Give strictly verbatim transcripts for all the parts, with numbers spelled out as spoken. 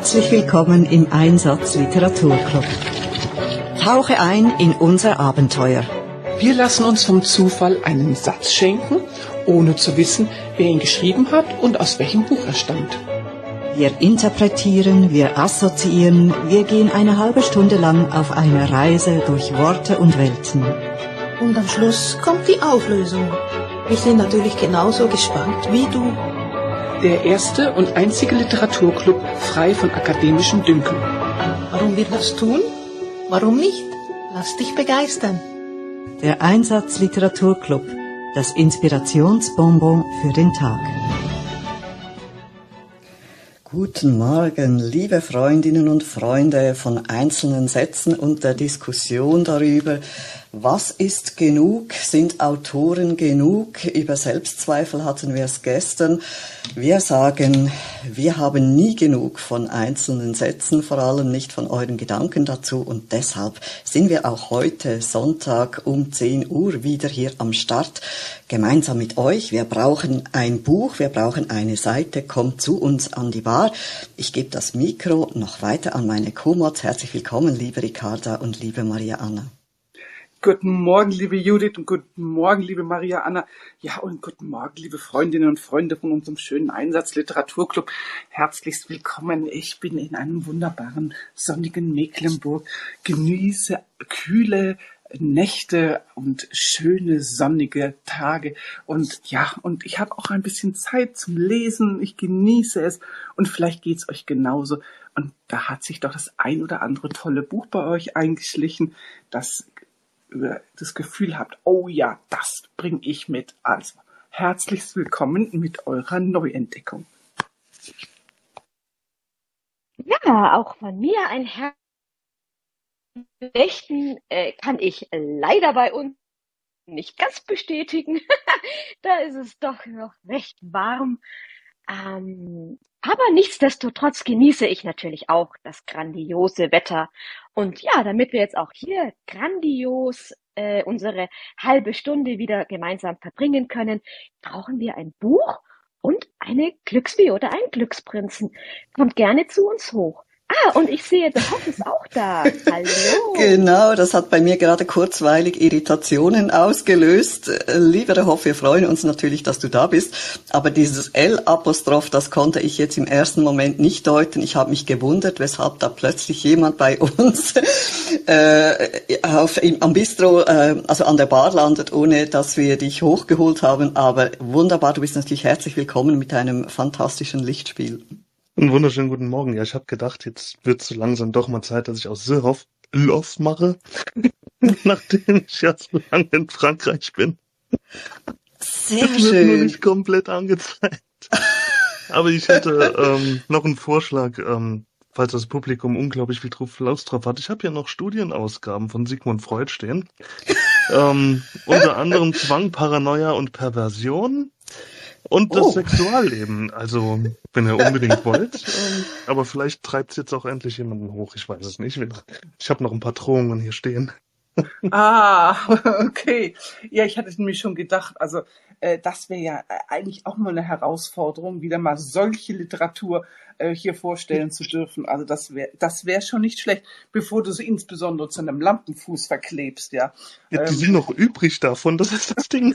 Herzlich willkommen im Einsatz Literaturclub. Tauche ein in unser Abenteuer. Wir lassen uns vom Zufall einen Satz schenken, ohne zu wissen, wer ihn geschrieben hat und aus welchem Buch er stammt. Wir interpretieren, wir assoziieren, wir gehen eine halbe Stunde lang auf eine Reise durch Worte und Welten. Und am Schluss kommt die Auflösung. Wir sind natürlich genauso gespannt wie du. Der erste und einzige Literaturclub frei von akademischem Dünkel. Warum wir das tun? Warum nicht? Lass dich begeistern. Der Einsatz Literaturclub, das Inspirationsbonbon für den Tag. Guten Morgen, liebe Freundinnen und Freunde von einzelnen Sätzen und der Diskussion darüber, was ist genug, sind Autoren genug, über Selbstzweifel hatten wir es gestern. Wir sagen, wir haben nie genug von einzelnen Sätzen, vor allem nicht von euren Gedanken dazu, und deshalb sind wir auch heute Sonntag um zehn Uhr wieder hier am Start, gemeinsam mit euch. Wir brauchen ein Buch, wir brauchen eine Seite, kommt zu uns an die Bar. Ich gebe das Mikro noch weiter an meine Co-Mods. Herzlich willkommen, liebe Ricarda und liebe Maria Anna. Guten Morgen, liebe Judith, und guten Morgen, liebe Maria Anna. Ja, und guten Morgen, liebe Freundinnen und Freunde von unserem schönen Einsatz Literaturclub. Herzlichst willkommen. Ich bin in einem wunderbaren, sonnigen Mecklenburg, genieße kühle Nächte und schöne sonnige Tage. Und ja, und ich habe auch ein bisschen Zeit zum Lesen. Ich genieße es und vielleicht geht's euch genauso. Und da hat sich doch das ein oder andere tolle Buch bei euch eingeschlichen, das das Gefühl habt, oh ja, das bringe ich mit. Also, herzlichst willkommen mit eurer Neuentdeckung. Ja, auch von mir ein Herz. Nächten äh, kann ich leider bei uns nicht ganz bestätigen. Da ist es doch noch recht warm. Ähm, aber nichtsdestotrotz genieße ich natürlich auch das grandiose Wetter. Und ja, damit wir jetzt auch hier grandios äh, unsere halbe Stunde wieder gemeinsam verbringen können, brauchen wir ein Buch und eine Glücksfee oder einen Glücksprinzen. Kommt gerne zu uns hoch. Ah, und ich sehe, der Hoff ist auch da. Hallo. Genau, das hat bei mir gerade kurzweilig Irritationen ausgelöst. Lieber der Hoff, wir freuen uns natürlich, dass du da bist. Aber dieses L-Apostroph, das konnte ich jetzt im ersten Moment nicht deuten. Ich habe mich gewundert, weshalb da plötzlich jemand bei uns äh, auf, im, am Bistro, äh, also an der Bar landet, ohne dass wir dich hochgeholt haben. Aber wunderbar, du bist natürlich herzlich willkommen mit deinem fantastischen Lichtspiel. Einen wunderschönen guten Morgen. Ja, ich habe gedacht, jetzt wird es so langsam doch mal Zeit, dass ich aus Seehoff Loff mache, nachdem ich ja so lange in Frankreich bin. Sehr das schön. Wird nur nicht komplett angezeigt. Aber ich hätte ähm, noch einen Vorschlag, ähm, falls das Publikum unglaublich viel drauf, Lust drauf hat. Ich habe hier noch Studienausgaben von Sigmund Freud stehen. ähm, unter anderem Zwang, Paranoia und Perversion. Und das oh. Sexualleben, also wenn ihr unbedingt wollt, ähm, aber vielleicht treibt es jetzt auch endlich jemanden hoch, ich weiß es nicht. Ich habe noch ein paar Drohungen hier stehen. Ah, okay. Ja, ich hatte mir schon gedacht, also äh, das wäre ja eigentlich auch mal eine Herausforderung, wieder mal solche Literatur äh, hier vorstellen zu dürfen. Also das wäre das wäre schon nicht schlecht, bevor du sie insbesondere zu einem Lampenfuß verklebst, ja. Ja, die ähm, sind noch übrig davon, das ist das Ding.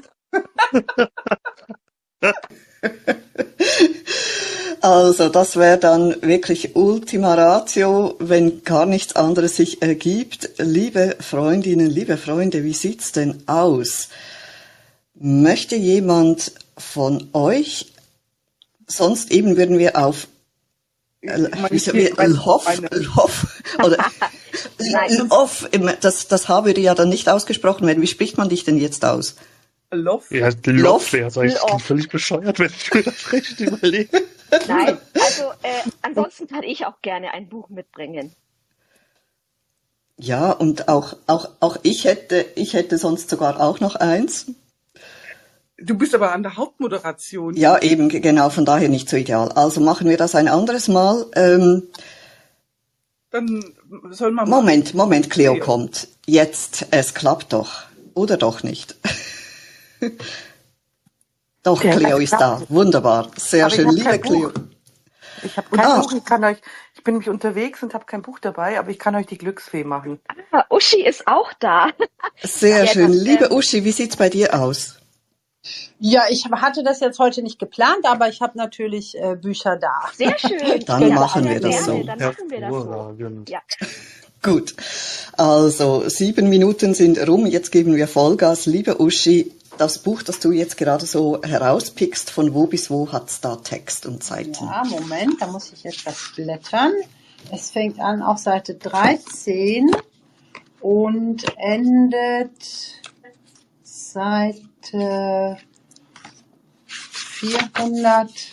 Also das wäre dann wirklich Ultima Ratio, wenn gar nichts anderes sich ergibt. Liebe Freundinnen, liebe Freunde, wie sieht's denn aus? Möchte jemand von euch, sonst eben würden wir auf Lhoff, Lhoff, oder Lhoff, das, das H würde ja dann nicht ausgesprochen werden. Wie spricht man dich denn jetzt aus? Loff? Ja, Loff wäre es eigentlich völlig bescheuert, wenn ich mir das recht überlege. Nein, also äh, ansonsten kann ich auch gerne ein Buch mitbringen. Ja, und auch, auch, auch ich hätte, ich hätte sonst sogar auch noch eins. Du bist aber an der Hauptmoderation. Ja, eben, genau, von daher nicht so ideal. Also machen wir das ein anderes Mal. Ähm, Dann soll man Moment, mal. Moment, Cleo okay. kommt. Jetzt, es klappt doch. Oder doch nicht? Doch, ja, Cleo ist da. Wunderbar. Sehr schön. Liebe Cleo. Ich habe kein Buch. Ich kann euch, ich bin nämlich unterwegs und habe kein Buch dabei, aber ich kann euch die Glücksfee machen. Ah, Uschi ist auch da. Sehr Ja, schön. das, Liebe ähm, Uschi, wie sieht's bei dir aus? Ja, ich hatte das jetzt heute nicht geplant, aber ich habe natürlich äh, Bücher da. Sehr schön. Dann ja, machen sehr wir das gerne. so. Dann machen wir das so. Hervorragend. Ja. Gut. Also, sieben Minuten sind rum. Jetzt geben wir Vollgas. Liebe Uschi, das Buch, das du jetzt gerade so herauspickst, von wo bis wo hat's da Text und Seiten? Ja, Moment, da muss ich etwas blättern. Es fängt an auf Seite dreizehn und endet Seite vierhundertelf.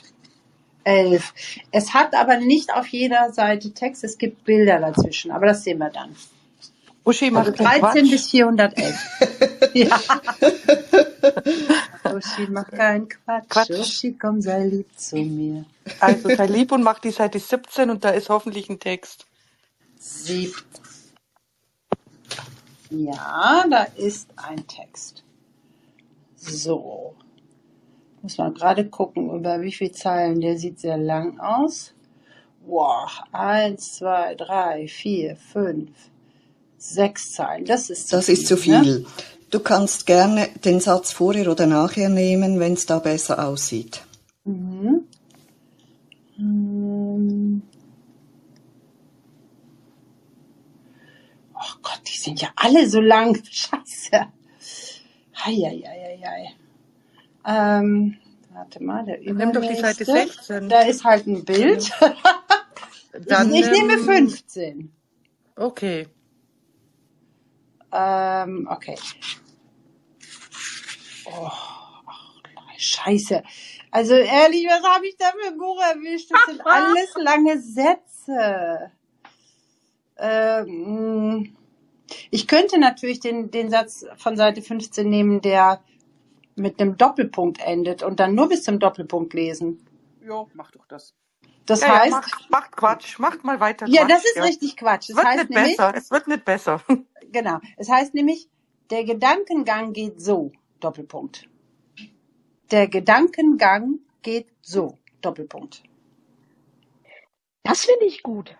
Es hat aber nicht auf jeder Seite Text, es gibt Bilder dazwischen, aber das sehen wir dann. Uschi macht Also keinen dreizehn Quatsch. bis vierhundertelf. Ja. Uschi, mach keinen Quatsch. Quatsch. Uschi, komm, sei lieb zu mir. Also sei lieb und mach die Seite siebzehn und da ist hoffentlich ein Text. Sieb. Ja, da ist ein Text. So. Muss man gerade gucken, über wie viele Zeilen. Der sieht sehr lang aus. Wow. Eins, zwei, drei, vier, fünf, sechs Zeilen. Das ist zu Das viel. ist zu Ne? viel. Du kannst gerne den Satz vorher oder nachher nehmen, wenn es da besser aussieht. Mhm. Ähm. Oh Gott, die sind ja alle so lang. Scheiße. Heieieiei. Ähm, warte mal, der Nimm doch die Seite übernächste. sechzehn. Da ist halt ein Bild. Dann, ich ich nehme ähm, fünfzehn. Okay. Ähm, okay. Oh, ach, Scheiße. Also ehrlich, was habe ich da für ein Buch erwischt? Das sind alles lange Sätze. Ähm, ich könnte natürlich den, den Satz von Seite fünfzehn nehmen, der mit einem Doppelpunkt endet und dann nur bis zum Doppelpunkt lesen. Ja, mach doch das. Das Ja, ja, heißt, macht, macht Quatsch, macht mal weiter ja, Quatsch. das ist ja. richtig Quatsch. Es Das wird heißt nicht nämlich, besser, es wird nicht besser. genau, es heißt nämlich, der Gedankengang geht so, Doppelpunkt. Der Gedankengang geht so, Doppelpunkt. Das finde ich gut.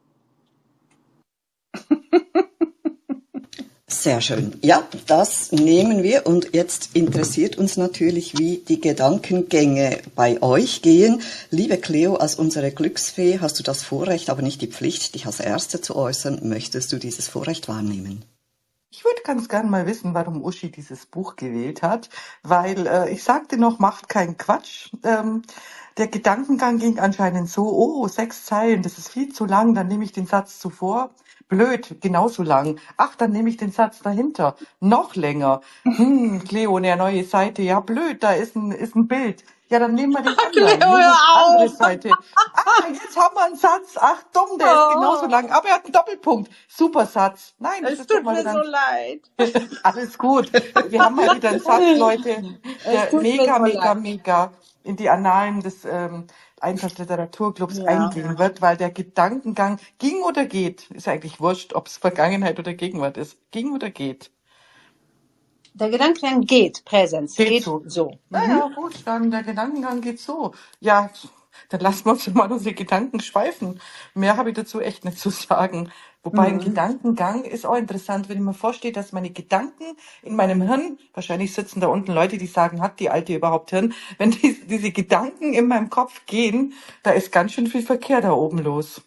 Sehr schön. Ja, das nehmen wir und jetzt interessiert uns natürlich, wie die Gedankengänge bei euch gehen. Liebe Cleo, als unsere Glücksfee hast du das Vorrecht, aber nicht die Pflicht, dich als Erste zu äußern. Möchtest du dieses Vorrecht wahrnehmen? Ich würde ganz gern mal wissen, warum Uschi dieses Buch gewählt hat, weil äh, ich sagte noch, macht keinen Quatsch. Ähm, der Gedankengang ging anscheinend so, oh, sechs Zeilen, das ist viel zu lang, dann nehme ich den Satz zuvor. Blöd, genauso lang. Ach, dann nehme ich den Satz dahinter. Noch länger. Hm, Cleo, eine neue Seite. Ja, blöd, da ist ein, ist ein Bild. Ja, dann nehmen wir den anderen. Cleo, Nehmen wir hör die andere auf! Seite. Ah, jetzt haben wir einen Satz. Ach, dumm, der ist genauso lang. Aber er hat einen Doppelpunkt. Super Satz. Nein, das Es ist tut doch mal mir ganz... so leid. Alles gut. Wir haben mal wieder einen Satz, Leute, Es der tut mir mega, so mega, leid. mega in die Annalen des ähm, Einsatzliteraturclubs Ja. eingehen wird, weil der Gedankengang ging oder geht, ist eigentlich wurscht, ob es Vergangenheit oder Gegenwart ist. Ging oder geht. Der Gedankengang geht, Präsens, Geht geht so. so. Naja, gut, dann der Gedankengang geht so. Ja, dann lassen wir uns mal unsere Gedanken schweifen. Mehr habe ich dazu echt nicht zu sagen. Wobei ein Mhm. Gedankengang ist auch interessant, wenn ich mir vorstelle, dass meine Gedanken in meinem Hirn, wahrscheinlich sitzen da unten Leute, die sagen, hat die Alte überhaupt Hirn? Wenn die, diese Gedanken in meinem Kopf gehen, da ist ganz schön viel Verkehr da oben los.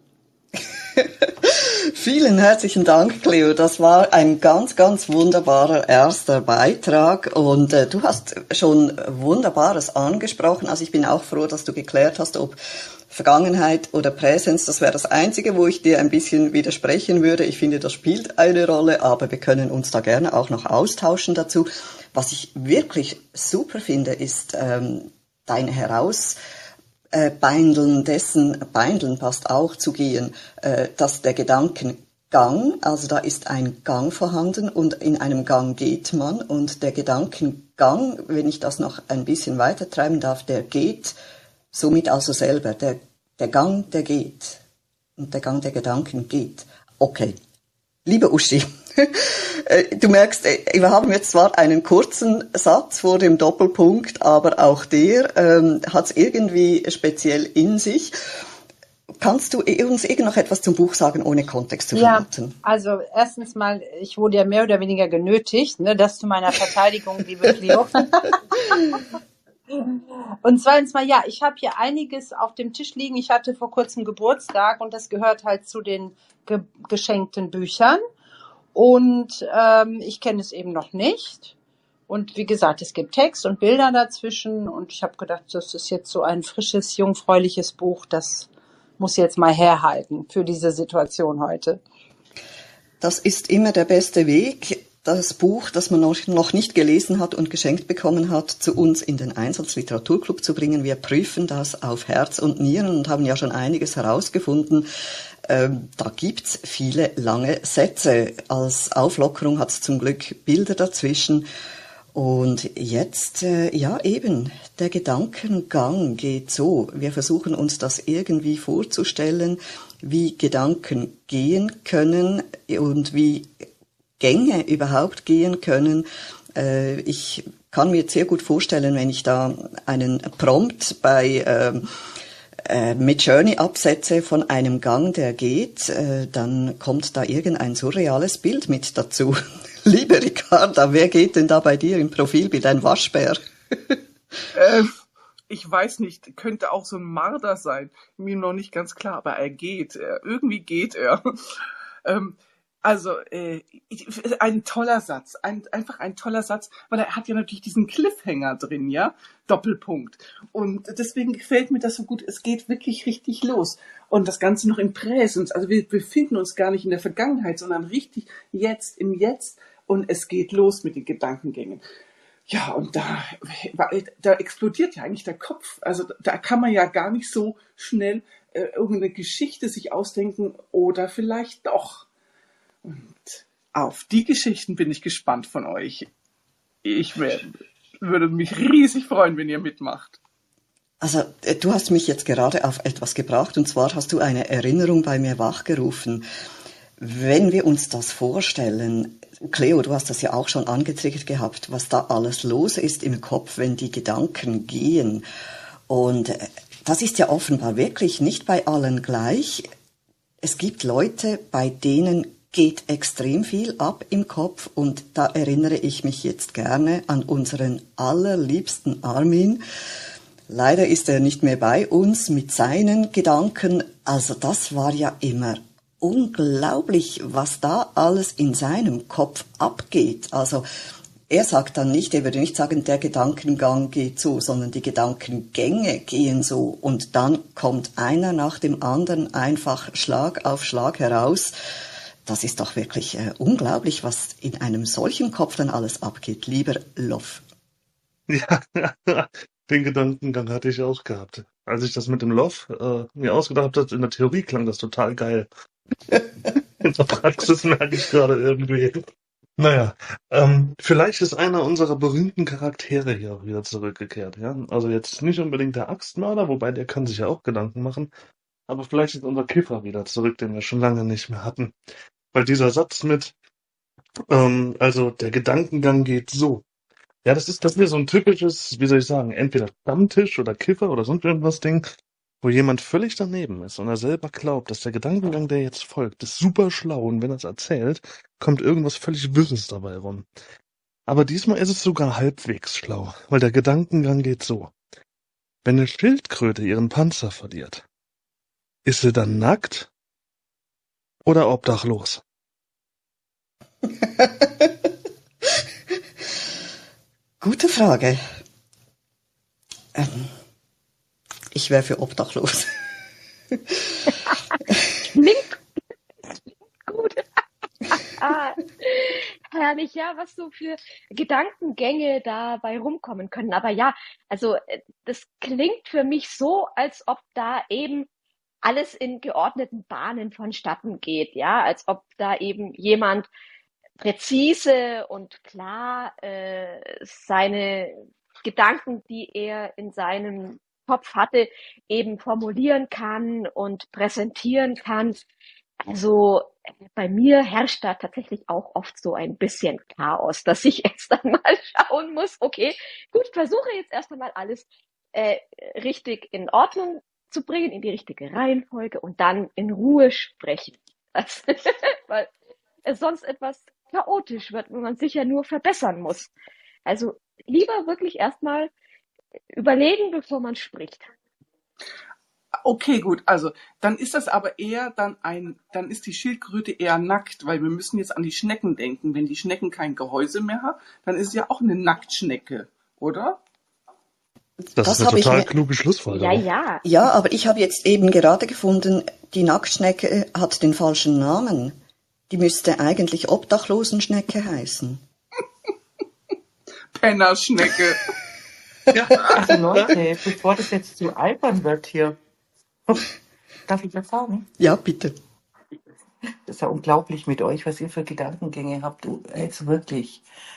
Vielen herzlichen Dank, Cleo. Das war ein ganz, ganz wunderbarer erster Beitrag und äh, du hast schon Wunderbares angesprochen. Also ich bin auch froh, dass du geklärt hast, ob Vergangenheit oder Präsenz, das wäre das Einzige, wo ich dir ein bisschen widersprechen würde. Ich finde, das spielt eine Rolle, aber wir können uns da gerne auch noch austauschen dazu. Was ich wirklich super finde, ist ähm, dein Heraus Äh, Beindeln dessen, Beindeln passt auch zu gehen, äh, dass der Gedankengang, also da ist ein Gang vorhanden und in einem Gang geht man und der Gedankengang, wenn ich das noch ein bisschen weiter treiben darf, der geht somit also selber, der, der Gang, der geht und der Gang der Gedanken geht. Okay. Liebe Uschi, du merkst, wir haben jetzt zwar einen kurzen Satz vor dem Doppelpunkt, aber auch der ähm, hat es irgendwie speziell in sich. kannst du uns irgend noch etwas zum Buch sagen, ohne Kontext zu Ja, verraten? also erstens mal, ich wurde ja mehr oder weniger genötigt, ne, das zu meiner Verteidigung, liebe Cleo. Und zweitens mal, ja, ich habe hier einiges auf dem Tisch liegen. Ich hatte vor kurzem Geburtstag und das gehört halt zu den ge geschenkten Büchern. Und ähm, ich kenne es eben noch nicht. Und wie gesagt, es gibt Text und Bilder dazwischen. Und ich habe gedacht, das ist jetzt so ein frisches, jungfräuliches Buch. Das muss jetzt mal herhalten für diese Situation heute. Das ist immer der beste Weg, das Buch, das man noch nicht gelesen hat und geschenkt bekommen hat, zu uns in den Einsatzliteraturclub zu bringen. Wir prüfen das auf Herz und Nieren und haben ja schon einiges herausgefunden. Ähm, da gibt's viele lange Sätze. Als Auflockerung hat's zum Glück Bilder dazwischen. Und jetzt, äh, ja eben, der Gedankengang geht so. Wir versuchen uns das irgendwie vorzustellen, wie Gedanken gehen können und wie Gänge überhaupt gehen können. Äh, ich kann mir sehr gut vorstellen, wenn ich da einen Prompt bei ähm, äh, Midjourney absetze von einem Gang, der geht, äh, dann kommt da irgendein surreales Bild mit dazu. Liebe Ricarda, wer geht denn da bei dir im Profilbild? Ein Waschbär? Ähm, ich weiß nicht, könnte auch so ein Marder sein. Mir noch nicht ganz klar, aber er geht. Er, irgendwie geht er. ähm, Also, äh, ein toller Satz, ein, einfach ein toller Satz, weil er hat ja natürlich diesen Cliffhanger drin, ja, Doppelpunkt. Und deswegen gefällt mir das so gut, es geht wirklich richtig los. Und das Ganze noch im Präsens, also wir befinden uns gar nicht in der Vergangenheit, sondern richtig jetzt, im Jetzt. Und es geht los mit den Gedankengängen. Ja, und da, da explodiert ja eigentlich der Kopf. Also da kann man ja gar nicht so schnell äh, irgendeine Geschichte sich ausdenken oder vielleicht doch. Und auf die Geschichten bin ich gespannt von euch. Ich wär, würde mich riesig freuen, wenn ihr mitmacht. Also, du hast mich jetzt gerade auf etwas gebracht, und zwar hast du eine Erinnerung bei mir wachgerufen. Wenn wir uns das vorstellen, Cleo, du hast das ja auch schon angetriggert gehabt, was da alles los ist im Kopf, wenn die Gedanken gehen. Und das ist ja offenbar wirklich nicht bei allen gleich. Es gibt Leute, bei denen geht extrem viel ab im Kopf, und da erinnere ich mich jetzt gerne an unseren allerliebsten Armin. Leider ist er nicht mehr bei uns mit seinen Gedanken. Also das war ja immer unglaublich, was da alles in seinem Kopf abgeht. Also er sagt dann nicht, er würde nicht sagen, der Gedankengang geht so, sondern die Gedankengänge gehen so. Und dann kommt einer nach dem anderen einfach Schlag auf Schlag heraus. Das ist doch wirklich äh, unglaublich, was in einem solchen Kopf dann alles abgeht. Lieber Loff. Ja, den Gedankengang hatte ich auch gehabt. Als ich das mit dem Loff äh, mir ausgedacht habe, in der Theorie klang das total geil. In der Praxis merke ich gerade irgendwie. Naja, ähm, vielleicht ist einer unserer berühmten Charaktere hier auch wieder zurückgekehrt. Ja? Also jetzt nicht unbedingt der Axtmörder, wobei der kann sich ja auch Gedanken machen. Aber vielleicht ist unser Kiffer wieder zurück, den wir schon lange nicht mehr hatten. Weil dieser Satz mit, ähm, also der Gedankengang geht so. Ja, das ist das hier so ein typisches, wie soll ich sagen, entweder Stammtisch oder Kiffer oder sonst irgendwas Ding, wo jemand völlig daneben ist und er selber glaubt, dass der Gedankengang, der jetzt folgt, ist super schlau, und wenn er es erzählt, kommt irgendwas völlig Wirres dabei rum. Aber diesmal ist es sogar halbwegs schlau, weil der Gedankengang geht so. Wenn eine Schildkröte ihren Panzer verliert, ist sie dann nackt oder obdachlos? Gute Frage. Ähm, ich wäre für obdachlos. Klingt gut. Ah, herrlich, ja, was so für Gedankengänge dabei rumkommen können. Aber ja, also das klingt für mich so, als ob da eben alles in geordneten Bahnen vonstatten geht, ja, als ob da eben jemand präzise und klar äh, seine Gedanken, die er in seinem Kopf hatte, eben formulieren kann und präsentieren kann. Also bei mir herrscht da tatsächlich auch oft so ein bisschen Chaos, dass ich erst einmal schauen muss, okay, gut, versuche jetzt erst einmal alles äh, richtig in Ordnung zu bringen, in die richtige Reihenfolge und dann in Ruhe sprechen. Das, weil es sonst etwas chaotisch wird, wo man sich ja nur verbessern muss. Also lieber wirklich erstmal überlegen, bevor man spricht. Okay, gut. Also dann ist das aber eher dann ein, dann ist die Schildkröte eher nackt, weil wir müssen jetzt an die Schnecken denken. Wenn die Schnecken kein Gehäuse mehr haben, dann ist es ja auch eine Nacktschnecke, oder? Das, Das ist eine habe ich total mir, kluge Ja, Schlussfolgerung. ja. ja, aber ich habe jetzt eben gerade gefunden, die Nacktschnecke hat den falschen Namen. Die müsste eigentlich Obdachlosenschnecke heißen. Pennerschnecke. Ja. Also Leute, bevor das jetzt zu albern wird hier, darf ich was sagen? Ja, bitte. Das ist ja unglaublich mit euch, was ihr für Gedankengänge habt. Du, jetzt wirklich.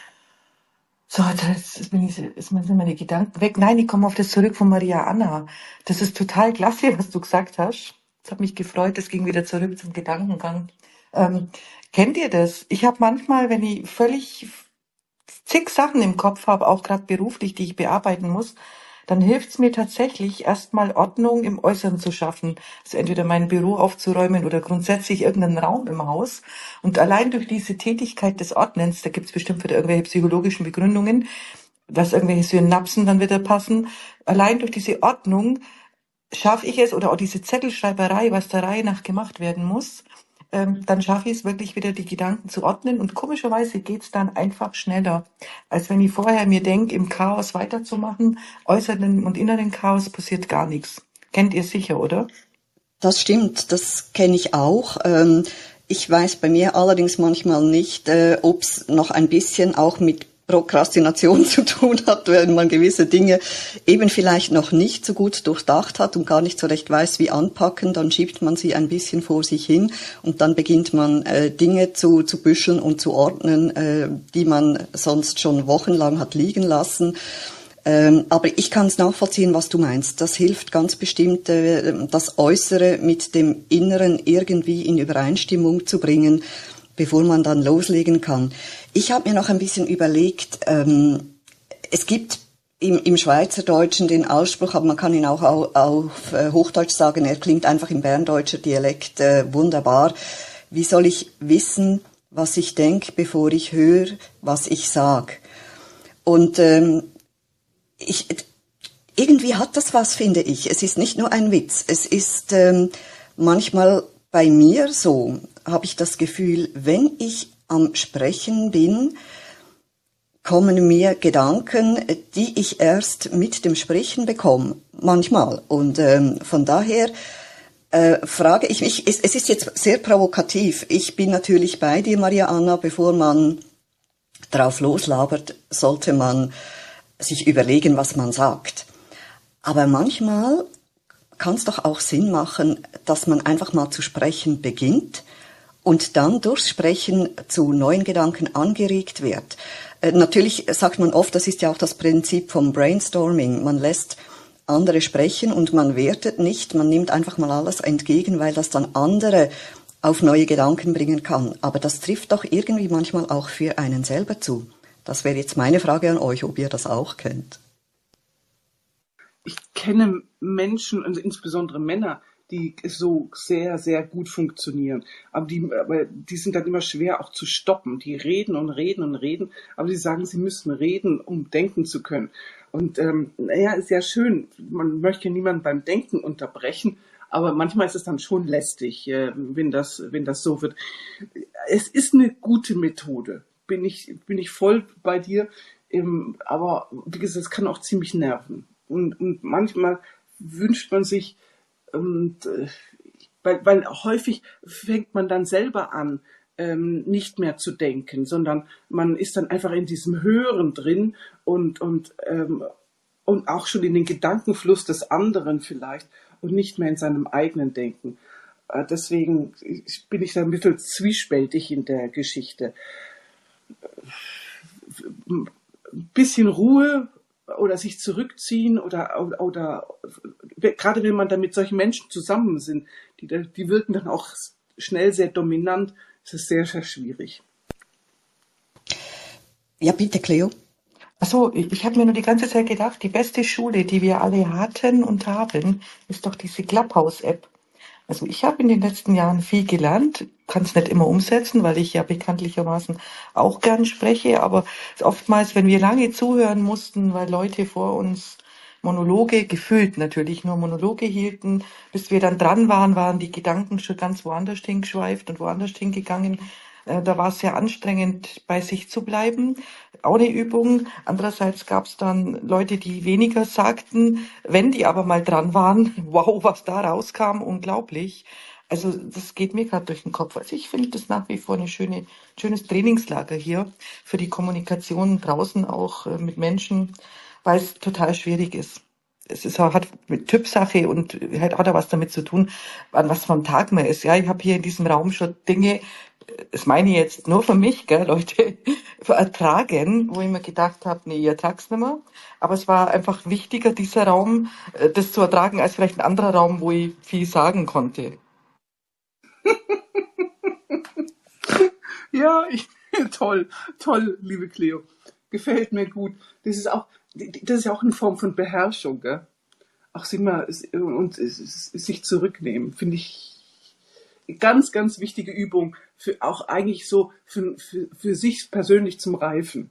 So, jetzt bin ich, jetzt sind meine Gedanken weg. Nein, ich komme auf das zurück von Maria Anna. Das ist total klasse, was du gesagt hast. Das hat mich gefreut. Das ging wieder zurück zum Gedankengang. Ähm, kennt ihr das? Ich habe manchmal, wenn ich völlig zig Sachen im Kopf habe, auch gerade beruflich, die ich bearbeiten muss, dann hilft es mir tatsächlich, erstmal Ordnung im Äußeren zu schaffen. Also entweder mein Büro aufzuräumen oder grundsätzlich irgendeinen Raum im Haus. Und allein durch diese Tätigkeit des Ordnens, da gibt es bestimmt wieder irgendwelche psychologischen Begründungen, dass irgendwelche Synapsen dann wieder passen. Allein durch diese Ordnung schaffe ich es, oder auch diese Zettelschreiberei, was der Reihe nach gemacht werden muss, ähm, dann schaffe ich es wirklich wieder, die Gedanken zu ordnen. Und komischerweise geht's dann einfach schneller, als wenn ich vorher mir denke, im Chaos weiterzumachen. Äußeren und inneren Chaos passiert gar nichts. Kennt ihr sicher, oder? Das stimmt, das kenne ich auch. Ähm, ich weiß bei mir allerdings manchmal nicht, äh, ob es noch ein bisschen auch mit Prokrastination zu tun hat, wenn man gewisse Dinge eben vielleicht noch nicht so gut durchdacht hat und gar nicht so recht weiß, wie anpacken, dann schiebt man sie ein bisschen vor sich hin und dann beginnt man äh, Dinge zu, zu büscheln und zu ordnen, äh, die man sonst schon wochenlang hat liegen lassen. Ähm, aber ich kann es nachvollziehen, was du meinst. Das hilft ganz bestimmt, äh, das Äußere mit dem Inneren irgendwie in Übereinstimmung zu bringen, bevor man dann loslegen kann. Ich habe mir noch ein bisschen überlegt, ähm, es gibt im, im Schweizerdeutschen den Ausspruch, aber man kann ihn auch auf, auf äh, Hochdeutsch sagen, er klingt einfach im Berndeutscher Dialekt äh, wunderbar. Wie soll ich wissen, was ich denke, bevor ich höre, was ich sag? Und ähm, ich, irgendwie hat das was, finde ich. Es ist nicht nur ein Witz, es ist ähm, manchmal bei mir so, habe ich das Gefühl, wenn ich am Sprechen bin, kommen mir Gedanken, die ich erst mit dem Sprechen bekomme, manchmal. Und ähm, von daher äh, frage ich mich, es, es ist jetzt sehr provokativ. Ich bin natürlich bei dir, Maria Anna, bevor man drauf loslabert, sollte man sich überlegen, was man sagt. Aber manchmal kann es doch auch Sinn machen, dass man einfach mal zu sprechen beginnt und dann durchs Sprechen zu neuen Gedanken angeregt wird. Äh, natürlich sagt man oft, das ist ja auch das Prinzip vom Brainstorming. Man lässt andere sprechen und man wertet nicht, man nimmt einfach mal alles entgegen, weil das dann andere auf neue Gedanken bringen kann. Aber das trifft doch irgendwie manchmal auch für einen selber zu. Das wäre jetzt meine Frage an euch, ob ihr das auch kennt. Ich kenne Menschen, und insbesondere Männer, die so sehr, sehr gut funktionieren. Aber die, aber die sind dann immer schwer auch zu stoppen. Die reden und reden und reden, aber sie sagen, sie müssen reden, um denken zu können. Und ähm, naja, ist ja schön, man möchte niemanden beim Denken unterbrechen, aber manchmal ist es dann schon lästig, äh, wenn das, wenn das so wird. Es ist eine gute Methode, bin ich, bin ich voll bei dir, ähm, aber wie gesagt, es kann auch ziemlich nerven. Und, und manchmal wünscht man sich, und, äh, weil, weil häufig fängt man dann selber an, ähm, nicht mehr zu denken, sondern man ist dann einfach in diesem Hören drin und, und, ähm, und auch schon in den Gedankenfluss des anderen vielleicht und nicht mehr in seinem eigenen Denken. Äh, deswegen bin ich da ein bisschen zwiespältig in der Geschichte. Ein bisschen Ruhe oder sich zurückziehen oder, oder, oder gerade wenn man dann mit solchen Menschen zusammen sind, die, die wirken dann auch schnell sehr dominant, ist es sehr, sehr schwierig. Ja, bitte, Cleo. Ach so, ich, ich habe mir nur die ganze Zeit gedacht, die beste Schule, die wir alle hatten und haben, ist doch diese Clubhouse-App. Also ich habe in den letzten Jahren viel gelernt, kann es nicht immer umsetzen, weil ich ja bekanntlichermaßen auch gern spreche, aber oftmals, wenn wir lange zuhören mussten, weil Leute vor uns Monologe, gefühlt natürlich nur Monologe hielten, bis wir dann dran waren, waren die Gedanken schon ganz woanders hingeschweift und woanders hingegangen. Äh, Da war es sehr anstrengend, bei sich zu bleiben. Auch eine Übung. Andererseits gab es dann Leute, die weniger sagten, wenn die aber mal dran waren, wow, was da rauskam, unglaublich. Also das geht mir gerade durch den Kopf. Also ich finde das nach wie vor ein schöne, schönes Trainingslager hier für die Kommunikation draußen auch äh, mit Menschen, weil es total schwierig ist. Es ist, hat mit Typsache und hat auch da was damit zu tun, an was für einem Tag man ist. Ja, ich habe hier in diesem Raum schon Dinge, das meine ich jetzt nur für mich, gell, Leute, ertragen, wo ich mir gedacht habe, nee, ihr ertragt's nicht mehr. Aber es war einfach wichtiger, dieser Raum, äh, das zu ertragen, als vielleicht ein anderer Raum, wo ich viel sagen konnte. Ja, ich, toll, toll, liebe Cleo. Gefällt mir gut. Das ist auch, das ist ja auch eine Form von Beherrschung, gell? Auch sich mal und sich zurücknehmen, finde ich ganz, ganz wichtige Übung für auch eigentlich so für, für, für sich persönlich zum Reifen.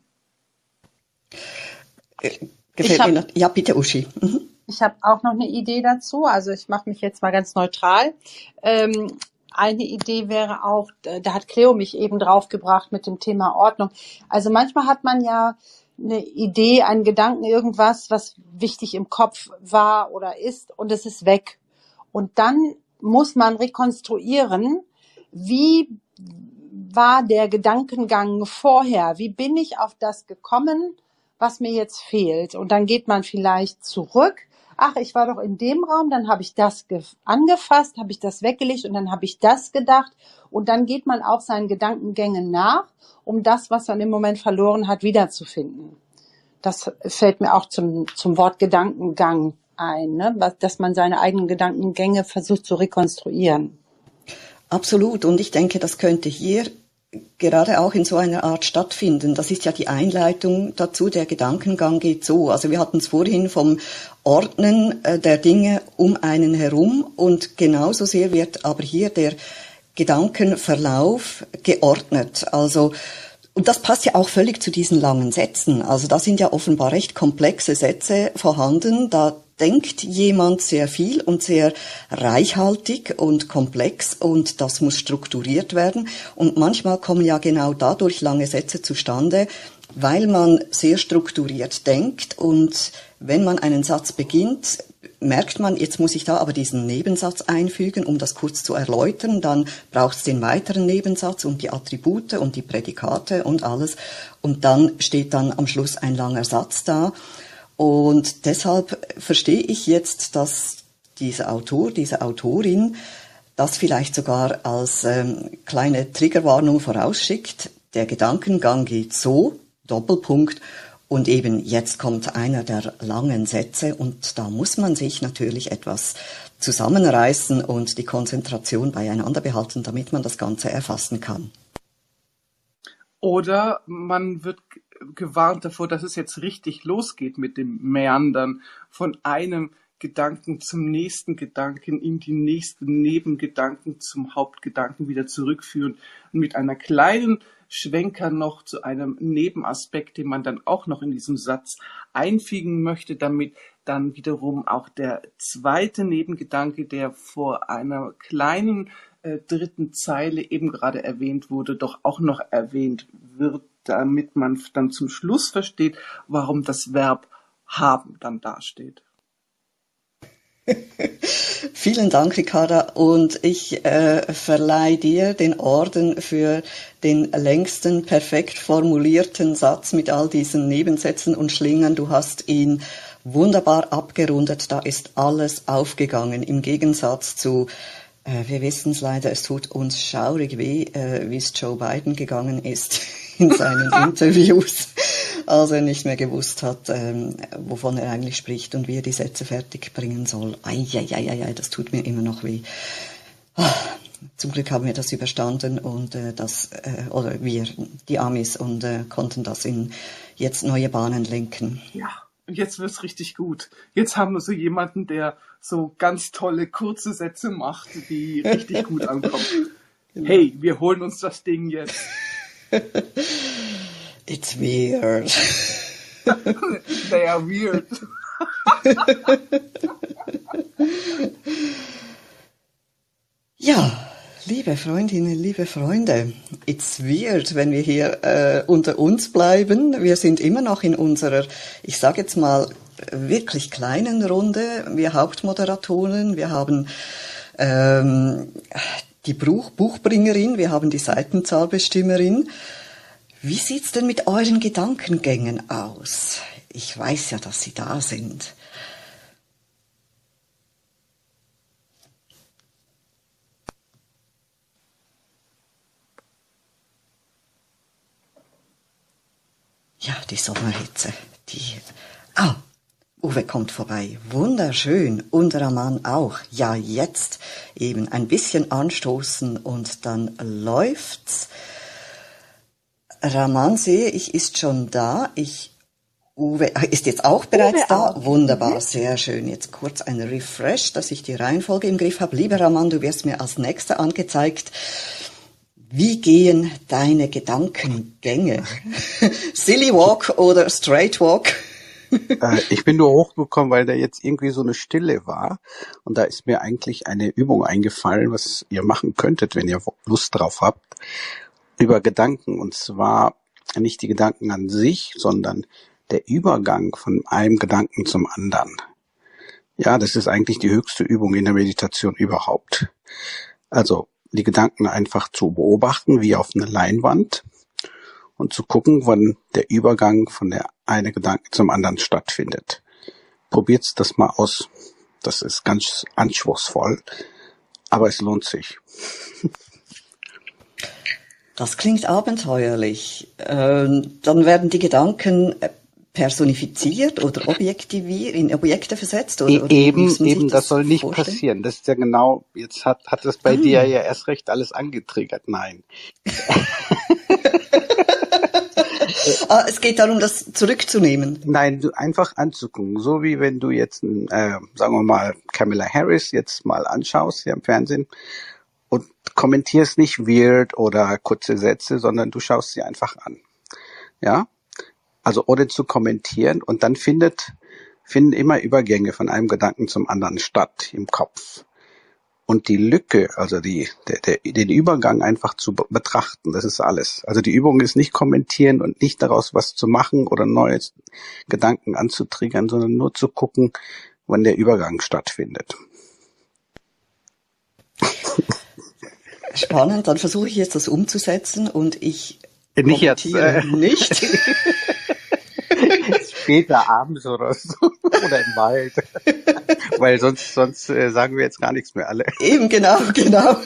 Äh, Ich Gefällt mir habe noch. Ja, bitte, Uschi. Mhm. ich hab auch noch eine Idee dazu. Also ich mache mich jetzt mal ganz neutral. Ähm, eine Idee wäre auch, äh, da hat Cleo mich eben draufgebracht mit dem Thema Ordnung. Also manchmal hat man ja eine Idee, einen Gedanken, irgendwas, was wichtig im Kopf war oder ist, und es ist weg. Und dann muss man rekonstruieren, wie war der Gedankengang vorher? Wie bin ich auf das gekommen, was mir jetzt fehlt? Und dann geht man vielleicht zurück. Ach, ich war doch in dem Raum, dann habe ich das ge- angefasst, habe ich das weggelegt und dann habe ich das gedacht. Und dann geht man auch seinen Gedankengängen nach, um das, was man im Moment verloren hat, wiederzufinden. Das fällt mir auch zum, zum Wort Gedankengang ein, ne? Was- dass man seine eigenen Gedankengänge versucht zu rekonstruieren. Absolut. Und ich denke, das könnte hier gerade auch in so einer Art stattfinden. Das ist ja die Einleitung dazu. Der Gedankengang geht so. Also wir hatten es vorhin vom Ordnen äh, der Dinge um einen herum und genauso sehr wird aber hier der Gedankenverlauf geordnet. Also und das passt ja auch völlig zu diesen langen Sätzen. Also da sind ja offenbar recht komplexe Sätze vorhanden. Da denkt jemand sehr viel und sehr reichhaltig und komplex und das muss strukturiert werden. Und manchmal kommen ja genau dadurch lange Sätze zustande, weil man sehr strukturiert denkt und wenn man einen Satz beginnt, merkt man, jetzt muss ich da aber diesen Nebensatz einfügen, um das kurz zu erläutern. Dann braucht es den weiteren Nebensatz und die Attribute und die Prädikate und alles. Und dann steht dann am Schluss ein langer Satz da. Und deshalb verstehe ich jetzt, dass dieser Autor, diese Autorin das vielleicht sogar als ähm, kleine Triggerwarnung vorausschickt. Der Gedankengang geht so, Doppelpunkt, und eben jetzt kommt einer der langen Sätze und da muss man sich natürlich etwas zusammenreißen und die Konzentration beieinander behalten, damit man das Ganze erfassen kann. Oder man wird gewarnt davor, dass es jetzt richtig losgeht mit dem Meandern von einem Gedanken zum nächsten Gedanken, in die nächsten Nebengedanken zum Hauptgedanken wieder zurückführen und mit einer kleinen Schwenker noch zu einem Nebenaspekt, den man dann auch noch in diesem Satz einfügen möchte, damit dann wiederum auch der zweite Nebengedanke, der vor einer kleinen äh, dritten Zeile eben gerade erwähnt wurde, doch auch noch erwähnt wird, damit man dann zum Schluss versteht, warum das Verb haben dann dasteht. Vielen Dank, Ricarda. Und ich äh, verleihe dir den Orden für den längsten, perfekt formulierten Satz mit all diesen Nebensätzen und Schlingern. Du hast ihn wunderbar abgerundet. Da ist alles aufgegangen. Im Gegensatz zu, äh, wir wissen es leider, es tut uns schaurig weh, äh, wie es Joe Biden gegangen ist in seinen Interviews, als er nicht mehr gewusst hat, ähm, wovon er eigentlich spricht und wie er die Sätze fertig bringen soll. Eieieiei, das tut mir immer noch weh. zum Glück haben wir das überstanden und äh, das äh, oder wir, die Amis, und äh, konnten das in jetzt neue Bahnen lenken. Ja, und jetzt wird's richtig gut. Jetzt haben wir so jemanden, der so ganz tolle kurze Sätze macht, die richtig gut ankommen. Hey, wir holen uns das Ding jetzt. It's weird. They are weird. Ja, liebe Freundinnen, liebe Freunde, it's weird, wenn wir hier äh, unter uns bleiben. Wir sind immer noch in unserer, ich sage jetzt mal, wirklich kleinen Runde. Wir Hauptmoderatoren, wir haben ähm, die Buch Buchbringerin, wir haben die Seitenzahlbestimmerin. Wie sieht's denn mit euren Gedankengängen aus? Ich weiß ja, dass sie da sind. Ja, die Sommerhitze, die... Ah, Uwe kommt vorbei. Wunderschön. Und Raman auch. Ja, jetzt eben ein bisschen anstoßen und dann läuft's. Raman, sehe ich, ist schon da. Ich, Uwe, ist jetzt auch bereits Uwe da? auch. Wunderbar, sehr schön. Jetzt kurz ein Refresh, dass ich die Reihenfolge im Griff habe. Lieber Raman, du wirst mir als Nächster angezeigt. Wie gehen deine Gedankengänge? Silly Walk oder Straight Walk? Äh, ich bin nur hochgekommen, weil da jetzt irgendwie so eine Stille war. Und da ist mir eigentlich eine Übung eingefallen, was ihr machen könntet, wenn ihr Lust drauf habt, über Gedanken. Und zwar nicht die Gedanken an sich, sondern der Übergang von einem Gedanken zum anderen. Ja, das ist eigentlich die höchste Übung in der Meditation überhaupt. Also die Gedanken einfach zu beobachten, wie auf einer Leinwand, und zu gucken, wann der Übergang von der einen Gedanken zum anderen stattfindet. Probiert's das mal aus. Das ist ganz anspruchsvoll, aber es lohnt sich. Das klingt abenteuerlich. Ähm, dann werden die Gedanken personifiziert oder objektiviert, in Objekte versetzt? Oder, oder eben, muss man sich eben, das soll nicht vorstellen? passieren. Das ist ja genau, jetzt hat, hat das bei Ah. dir ja erst recht alles angetriggert. Nein. Ah, es geht darum, das zurückzunehmen. Nein, du einfach anzugucken. So wie wenn du jetzt, äh, sagen wir mal, Kamala Harris jetzt mal anschaust, hier im Fernsehen, und kommentierst nicht weird oder kurze Sätze, sondern du schaust sie einfach an. Ja? Also ohne zu kommentieren, und dann findet, finden immer Übergänge von einem Gedanken zum anderen statt im Kopf. Und die Lücke, also die, der, der, den Übergang einfach zu be- betrachten, das ist alles. Also die Übung ist nicht kommentieren und nicht daraus was zu machen oder neue Gedanken anzutriggern, sondern nur zu gucken, wann der Übergang stattfindet. Spannend, dann versuche ich jetzt das umzusetzen und ich Nicht jetzt, kommentiere äh. nicht. Später abends oder so. Oder im Wald. Weil sonst, sonst äh, sagen wir jetzt gar nichts mehr alle. Eben, genau, genau.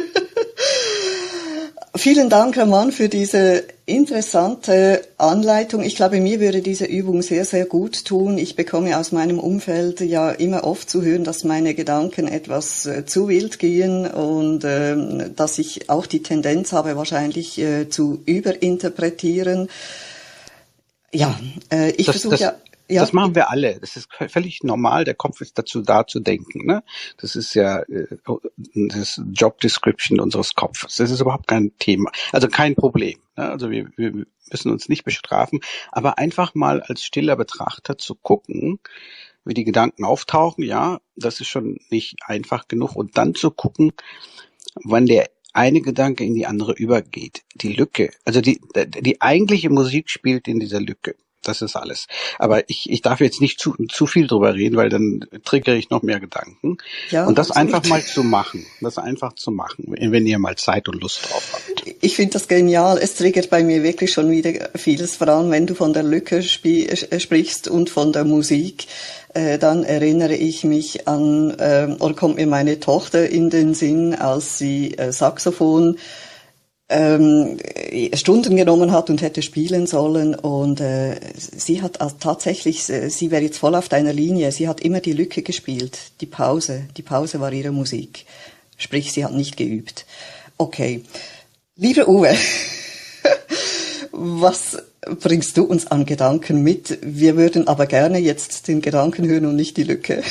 Vielen Dank, Raman, für diese interessante Anleitung. Ich glaube, mir würde diese Übung sehr, sehr gut tun. Ich bekomme aus meinem Umfeld ja immer oft zu hören, dass meine Gedanken etwas äh, zu wild gehen und ähm, dass ich auch die Tendenz habe, wahrscheinlich äh, zu überinterpretieren. Ja, äh, ich Das- versuche das- ja... Ja. Das machen wir alle. Das ist völlig normal. Der Kopf ist dazu da zu denken. Ne? Das ist ja äh, das Job Description unseres Kopfes. Das ist überhaupt kein Thema. Also kein Problem. Ne? Also wir, wir müssen uns nicht bestrafen, aber einfach mal als stiller Betrachter zu gucken, wie die Gedanken auftauchen. Ja, das ist schon nicht einfach genug. Und dann zu gucken, wann der eine Gedanke in die andere übergeht. Die Lücke, also die, die eigentliche Musik spielt in dieser Lücke. Das ist alles. Aber ich, ich darf jetzt nicht zu, zu viel drüber reden, weil dann triggere ich noch mehr Gedanken. Ja, und das absolut. einfach mal zu machen. Das einfach zu machen, wenn ihr mal Zeit und Lust drauf habt. Ich finde das genial. Es triggert bei mir wirklich schon wieder vieles, vor allem wenn du von der Lücke spie- äh, sprichst und von der Musik. Äh, dann erinnere ich mich an, äh, oder kommt mir meine Tochter in den Sinn, als sie äh, Saxophon ähm, Stunden genommen hat und hätte spielen sollen, und äh, sie hat also tatsächlich, äh, sie wäre jetzt voll auf deiner Linie, sie hat immer die Lücke gespielt, die Pause, die Pause war ihre Musik. Sprich, sie hat nicht geübt. Okay. Lieber Uwe, was bringst du uns an Gedanken mit? Wir würden aber gerne jetzt den Gedanken hören und nicht die Lücke.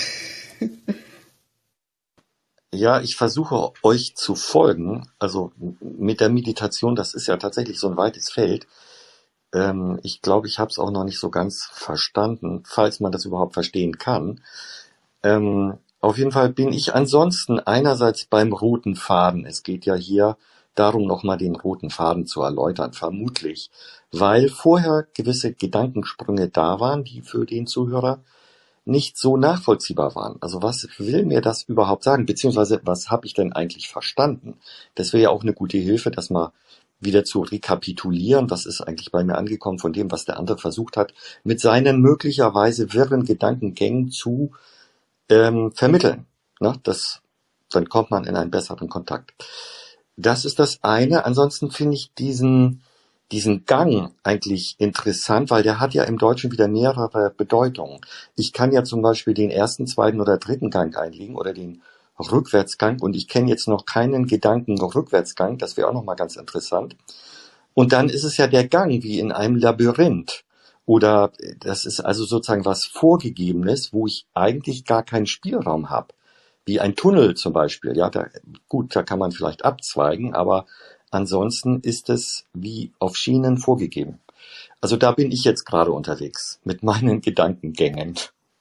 Ja, ich versuche euch zu folgen. Also mit der Meditation, das ist ja tatsächlich so ein weites Feld. Ähm, ich glaube, ich habe es auch noch nicht so ganz verstanden, falls man das überhaupt verstehen kann. Ähm, auf jeden Fall bin ich ansonsten einerseits beim roten Faden. Es geht ja hier darum, nochmal den roten Faden zu erläutern, vermutlich, weil vorher gewisse Gedankensprünge da waren, die für den Zuhörer nicht so nachvollziehbar waren. Also was will mir das überhaupt sagen? Beziehungsweise was habe ich denn eigentlich verstanden? Das wäre ja auch eine gute Hilfe, das mal wieder zu rekapitulieren. Was ist eigentlich bei mir angekommen von dem, was der andere versucht hat, mit seinen möglicherweise wirren Gedankengängen zu ähm, vermitteln. Na, das, dann kommt man in einen besseren Kontakt. Das ist das eine. Ansonsten finde ich diesen diesen Gang eigentlich interessant, weil der hat ja im Deutschen wieder mehrere Bedeutungen. Ich kann ja zum Beispiel den ersten, zweiten oder dritten Gang einlegen oder den Rückwärtsgang und ich kenne jetzt noch keinen Gedanken-Rückwärtsgang, das wäre auch nochmal ganz interessant. Und dann ist es ja der Gang wie in einem Labyrinth oder das ist also sozusagen was Vorgegebenes, wo ich eigentlich gar keinen Spielraum habe. Wie ein Tunnel zum Beispiel, ja, da, gut, da kann man vielleicht abzweigen, aber ansonsten ist es wie auf Schienen vorgegeben. Also da bin ich jetzt gerade unterwegs mit meinen Gedankengängen.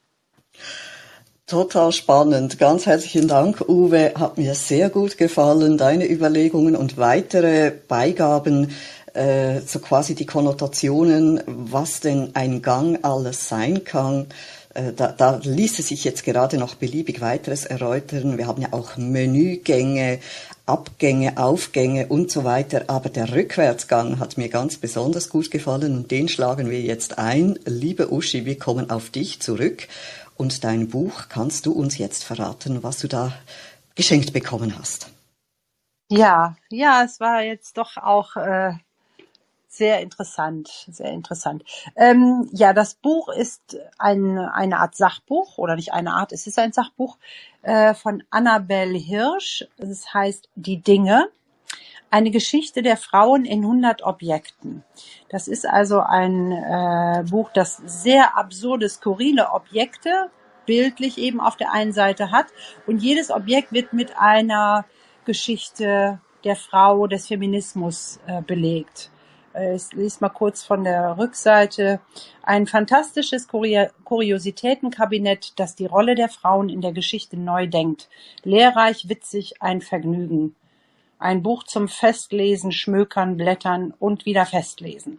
Total spannend. Ganz herzlichen Dank, Uwe. Hat mir sehr gut gefallen, deine Überlegungen und weitere Beigaben, äh, so quasi die Konnotationen, was denn ein Gang alles sein kann. Da, da ließe sich jetzt gerade noch beliebig weiteres erläutern. Wir haben ja auch Menügänge, Abgänge, Aufgänge und so weiter. Aber der Rückwärtsgang hat mir ganz besonders gut gefallen und den schlagen wir jetzt ein. Liebe Uschi, wir kommen auf dich zurück. Und dein Buch, kannst du uns jetzt verraten, was du da geschenkt bekommen hast? Ja, ja, es war jetzt doch auch äh, sehr interessant, sehr interessant. Ähm, ja, das Buch ist ein, eine Art Sachbuch, oder nicht eine Art, es ist ein Sachbuch äh, von Annabel Hirsch. Es heißt Die Dinge, eine Geschichte der Frauen in hundert Objekten. Das ist also ein äh, Buch, das sehr absurde, skurrile Objekte bildlich eben auf der einen Seite hat. Und jedes Objekt wird mit einer Geschichte der Frau, des Feminismus äh, belegt. Ich lese mal kurz von der Rückseite. Ein fantastisches Kuri- Kuriositätenkabinett, das die Rolle der Frauen in der Geschichte neu denkt. Lehrreich, witzig, ein Vergnügen. Ein Buch zum Festlesen, Schmökern, Blättern und wieder Festlesen.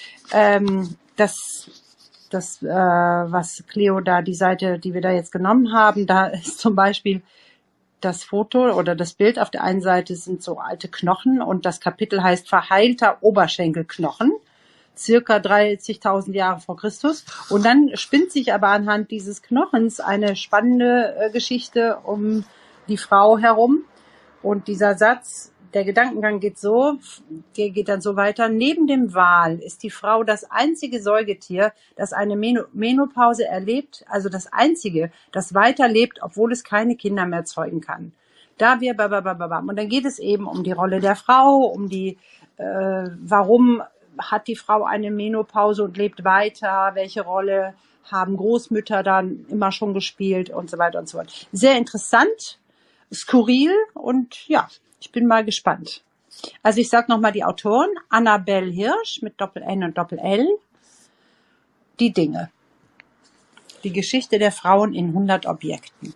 Ähm, das, das, äh, was Cleo da, die Seite, die wir da jetzt genommen haben, da ist zum Beispiel das Foto oder das Bild auf der einen Seite sind so alte Knochen und das Kapitel heißt Verheilter Oberschenkelknochen, circa dreißigtausend Jahre vor Christus. Und dann spinnt sich aber anhand dieses Knochens eine spannende äh, Geschichte um die Frau herum. Und dieser Satz, der Gedankengang geht so, geht dann so weiter. Neben dem Wal ist die Frau das einzige Säugetier, das eine Men- Menopause erlebt, also das einzige, das weiterlebt, obwohl es keine Kinder mehr zeugen kann. Da wir, bababababam. Und dann geht es eben um die Rolle der Frau, um die, äh, warum hat die Frau eine Menopause und lebt weiter, welche Rolle haben Großmütter dann immer schon gespielt und so weiter und so fort. Sehr interessant, skurril und ja, ich bin mal gespannt. Also ich sage nochmal die Autoren. Annabel Hirsch mit Doppel-N und Doppel-L. Die Dinge. Die Geschichte der Frauen in hundert Objekten.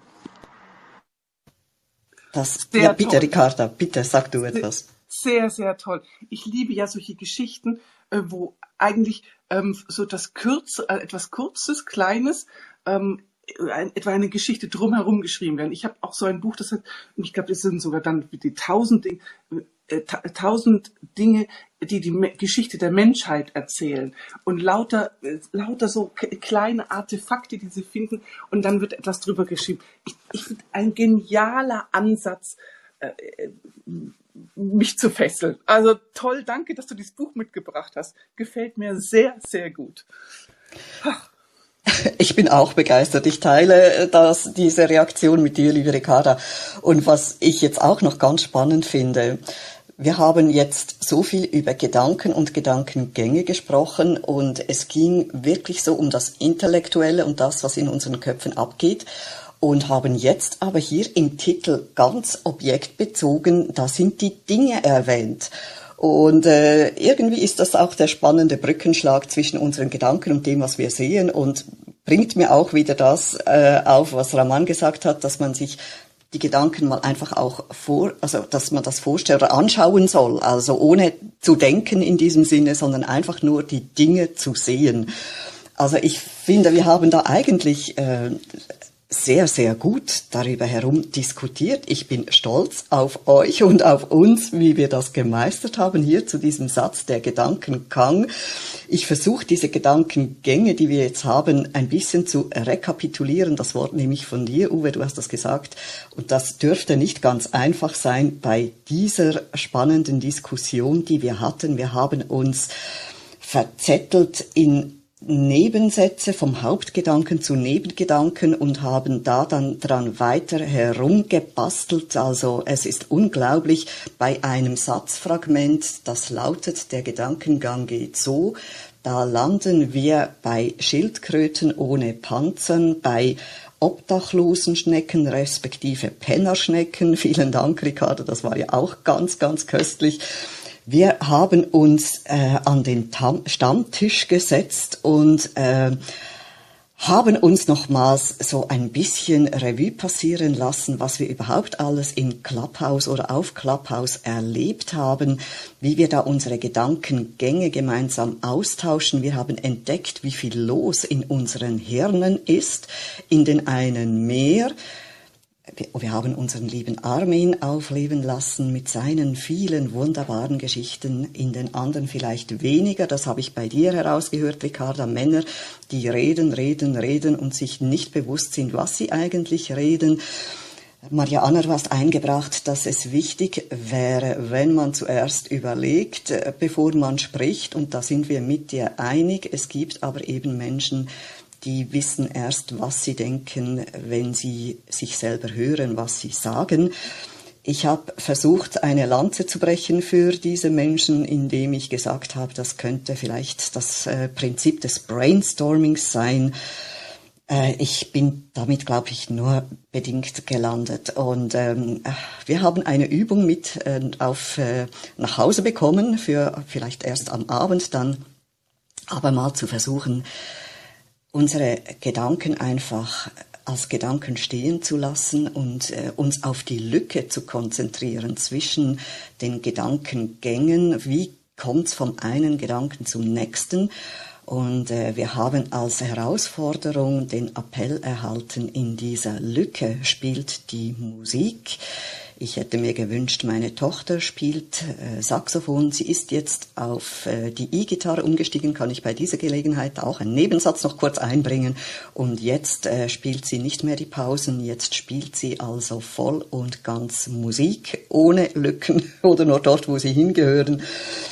Das, Sehr ja, bitte, toll. Ricarda, bitte, sag du etwas. Sehr, sehr toll. Ich liebe ja solche Geschichten, äh, wo eigentlich ähm, so das Kürze, äh, etwas Kurzes, Kleines, ähm, ein, etwa eine Geschichte drumherum geschrieben werden. Ich habe auch so ein Buch, das hat, und ich glaube, das sind sogar dann die tausend, Ding, äh, ta- tausend Dinge, die die Me- Geschichte der Menschheit erzählen. Und lauter, äh, lauter so k- kleine Artefakte, die sie finden, und dann wird etwas drüber geschrieben. Ich, ich finde ein genialer Ansatz, äh, mich zu fesseln. Also toll, danke, dass du dieses Buch mitgebracht hast. Gefällt mir sehr, sehr gut. Ich bin auch begeistert. Ich teile das, diese Reaktion mit dir, liebe Ricarda. Und was ich jetzt auch noch ganz spannend finde, wir haben jetzt so viel über Gedanken und Gedankengänge gesprochen und es ging wirklich so um das Intellektuelle und das, was in unseren Köpfen abgeht. Und haben jetzt aber hier im Titel ganz objektbezogen, da sind die Dinge erwähnt. Und äh, irgendwie ist das auch der spannende Brückenschlag zwischen unseren Gedanken und dem, was wir sehen, und bringt mir auch wieder das äh, auf, was Raman gesagt hat, dass man sich die Gedanken mal einfach auch vor, also dass man das vorstellt oder anschauen soll, also ohne zu denken in diesem Sinne, sondern einfach nur die Dinge zu sehen. Also ich finde, wir haben da eigentlich äh, sehr, sehr gut darüber herum diskutiert. Ich bin stolz auf euch und auf uns, wie wir das gemeistert haben, hier zu diesem Satz, der Gedankenkang. Ich versuche diese Gedankengänge, die wir jetzt haben, ein bisschen zu rekapitulieren. Das Wort nehme ich von dir, Uwe, du hast das gesagt. Und das dürfte nicht ganz einfach sein bei dieser spannenden Diskussion, die wir hatten. Wir haben uns verzettelt in Nebensätze vom Hauptgedanken zu Nebengedanken und haben da dann dran weiter herumgebastelt. Also es ist unglaublich, bei einem Satzfragment, das lautet, der Gedankengang geht so, da landen wir bei Schildkröten ohne Panzern, bei obdachlosen Schnecken respektive Pennerschnecken. Vielen Dank, Ricardo, das war ja auch ganz, ganz köstlich. Wir haben uns äh, an den Tam- Stammtisch gesetzt und äh, haben uns nochmals so ein bisschen Revue passieren lassen, was wir überhaupt alles in Clubhouse oder auf Clubhouse erlebt haben, wie wir da unsere Gedankengänge gemeinsam austauschen. Wir haben entdeckt, wie viel los in unseren Hirnen ist, in den einen mehr. Wir haben unseren lieben Armin aufleben lassen mit seinen vielen wunderbaren Geschichten, in den anderen vielleicht weniger. Das habe ich bei dir herausgehört, Ricarda. Männer, die reden, reden, reden und sich nicht bewusst sind, was sie eigentlich reden. Maria Anna, du hast eingebracht, dass es wichtig wäre, wenn man zuerst überlegt, bevor man spricht. Und da sind wir mit dir einig. Es gibt aber eben Menschen, die wissen erst, was sie denken, wenn sie sich selber hören, was sie sagen. Ich habe versucht, eine Lanze zu brechen für diese Menschen, indem ich gesagt habe, das könnte vielleicht das äh, Prinzip des Brainstormings sein. Äh, ich bin damit, glaube ich, nur bedingt gelandet. Und ähm, wir haben eine Übung mit äh, auf äh, nach Hause bekommen, für vielleicht erst am Abend dann, aber mal zu versuchen, unsere Gedanken einfach als Gedanken stehen zu lassen und äh, uns auf die Lücke zu konzentrieren zwischen den Gedankengängen. Wie kommt es vom einen Gedanken zum nächsten? Und äh, wir haben als Herausforderung den Appell erhalten, in dieser Lücke spielt die Musik. Ich hätte mir gewünscht, meine Tochter spielt äh, Saxophon. Sie ist jetzt auf äh, die E-Gitarre umgestiegen, kann ich bei dieser Gelegenheit auch einen Nebensatz noch kurz einbringen. Und jetzt äh, spielt sie nicht mehr die Pausen, jetzt spielt sie also voll und ganz Musik, ohne Lücken oder nur dort, wo sie hingehören.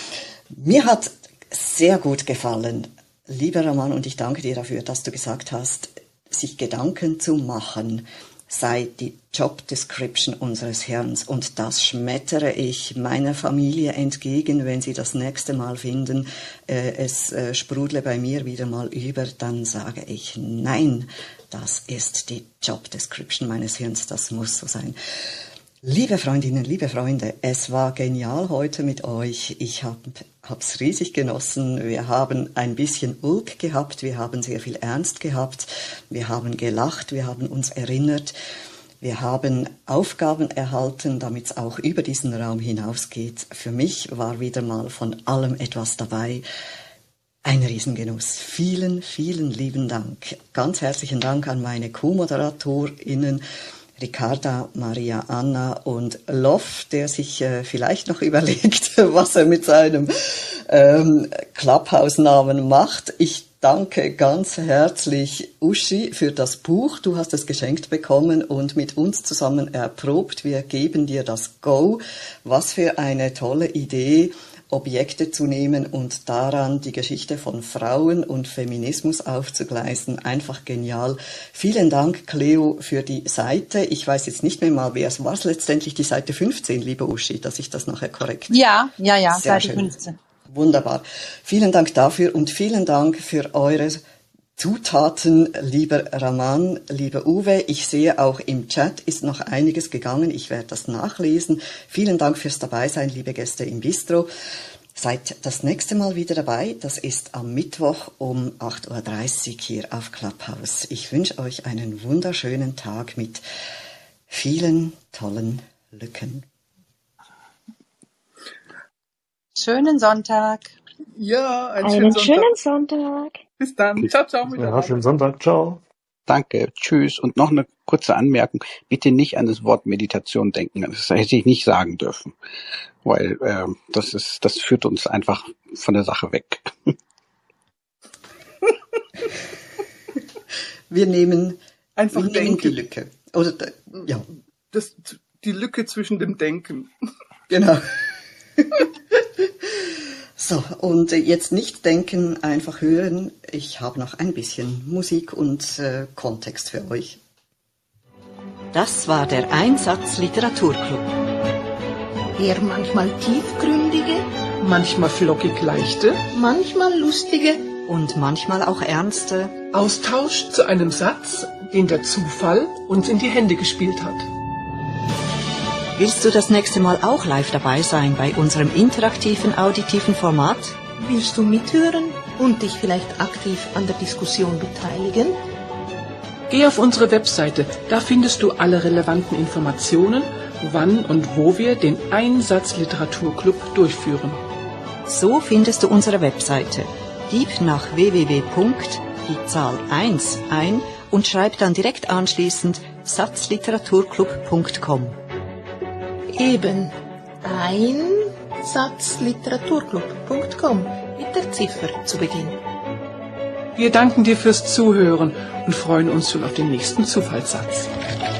Mir hat sehr gut gefallen, lieber Raman, und ich danke dir dafür, dass du gesagt hast, sich Gedanken zu machen sei die Job Description unseres Hirns. Und das schmettere ich meiner Familie entgegen, wenn sie das nächste Mal finden, äh, es äh, sprudle bei mir wieder mal über, dann sage ich, nein, das ist die Job Description meines Hirns, das muss so sein. Liebe Freundinnen, liebe Freunde, es war genial heute mit euch. Ich habe hab's riesig genossen. Wir haben ein bisschen Ulk gehabt, wir haben sehr viel Ernst gehabt, wir haben gelacht, wir haben uns erinnert, wir haben Aufgaben erhalten, damit es auch über diesen Raum hinausgeht. Für mich war wieder mal von allem etwas dabei. Ein Riesengenuss. Vielen, vielen lieben Dank. Ganz herzlichen Dank an meine Co-ModeratorInnen, Ricarda, Maria Anna und Lof, der sich äh, vielleicht noch überlegt, was er mit seinem ähm, Clubhouse-Namen macht. Ich danke ganz herzlich Uschi für das Buch. Du hast es geschenkt bekommen und mit uns zusammen erprobt. Wir geben dir das Go. Was für eine tolle Idee. Objekte zu nehmen und daran die Geschichte von Frauen und Feminismus aufzugleisen. Einfach genial. Vielen Dank, Cleo, für die Seite. Ich weiß jetzt nicht mehr mal, wer es war. Es letztendlich die Seite fünfzehn, liebe Uschi, dass ich das nachher korrekt... Ja, ja, ja, Sehr Seite schön. fünfzehn. Wunderbar. Vielen Dank dafür und vielen Dank für eure Zutaten, lieber Raman, lieber Uwe. Ich sehe auch im Chat ist noch einiges gegangen. Ich werde das nachlesen. Vielen Dank fürs Dabeisein, liebe Gäste im Bistro. Seid das nächste Mal wieder dabei. Das ist am Mittwoch um acht Uhr dreißig hier auf Clubhouse. Ich wünsche euch einen wunderschönen Tag mit vielen tollen Lücken. Schönen Sonntag. Ja, einen, Einen schönen schönen Sonntag. Sonntag. Bis dann. Ciao, ciao Ja, miteinander. schönen Sonntag. Ciao. Danke, tschüss. Und noch eine kurze Anmerkung. Bitte nicht an das Wort Meditation denken. Das hätte ich nicht sagen dürfen. Weil äh, das ist, das führt uns einfach von der Sache weg. Wir nehmen, Einfach wir nehmen die denken. Lücke. Oder, ja, Das, die Lücke zwischen dem Denken. genau. So, und jetzt nicht denken, einfach hören. Ich habe noch ein bisschen Musik und äh, Kontext für euch. Das war der Einsatz Literaturclub. Eher manchmal tiefgründige, manchmal flockig leichte, manchmal lustige, Und manchmal auch ernste. Austausch zu einem Satz, den der Zufall uns in die Hände gespielt hat. Willst du das nächste Mal auch live dabei sein bei unserem interaktiven, auditiven Format? willst du mithören und dich vielleicht aktiv an der Diskussion beteiligen? Geh auf unsere Webseite, da findest du alle relevanten Informationen, wann und wo wir den Einsatz Literaturclub durchführen. So findest du unsere Webseite. Gib nach w w w Punkt die Zahl eins ein und schreib dann direkt anschließend satzliteraturclub Punkt com. Eben, einsatzliteraturclub Punkt com mit der Ziffer zu Beginn. Wir danken dir fürs Zuhören und freuen uns schon auf den nächsten Zufallssatz.